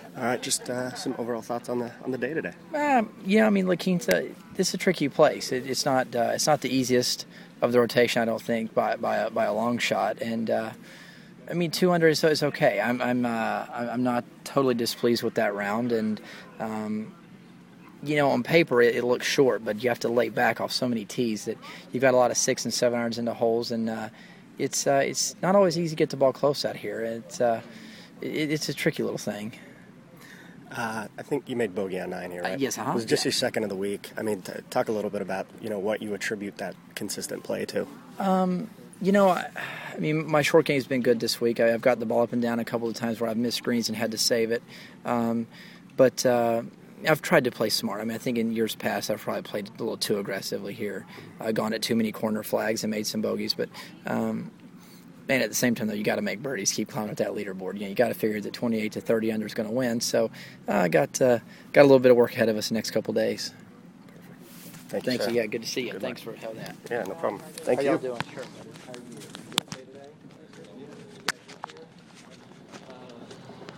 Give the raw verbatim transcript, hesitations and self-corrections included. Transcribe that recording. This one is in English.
All right, just uh, some overall thoughts on the on the day today. Um, yeah, I mean, La Quinta, this is a tricky place. It, it's not uh, it's not the easiest of the rotation, I don't think, by by a, by a long shot. And uh, I mean, two under is, is okay. I'm I'm uh, I'm not totally displeased with that round, and um, you know, on paper it, it looks short, but you have to lay back off so many tees that you've got a lot of six and seven irons into holes, and uh, it's uh, it's not always easy to get the ball close out here. It's uh, it, it's a tricky little thing. Uh, I think you made bogey on nine here, right? Uh, yes, uh-huh. It was just yeah. your second of the week. I mean, t- talk a little bit about, you know, what you attribute that consistent play to. Um, you know, I, I mean, my short game's been good this week. I, I've got the ball up and down a couple of times where I've missed screens and had to save it. Um, but uh, I've tried to play smart. I mean, I think in years past I've probably played a little too aggressively here. I've gone at too many corner flags and made some bogeys. But, um, man, at the same time, though, you got to make birdies, keep climbing up that leaderboard. You know, you got to figure that twenty-eight to thirty under is going to win. So uh, I got uh, got a little bit of work ahead of us the next couple days. Thank you, Thanks. sir. Yeah, good to see you. Good Thanks luck. for having that. Yeah, no problem. Thank How you. y'all doing? Sure.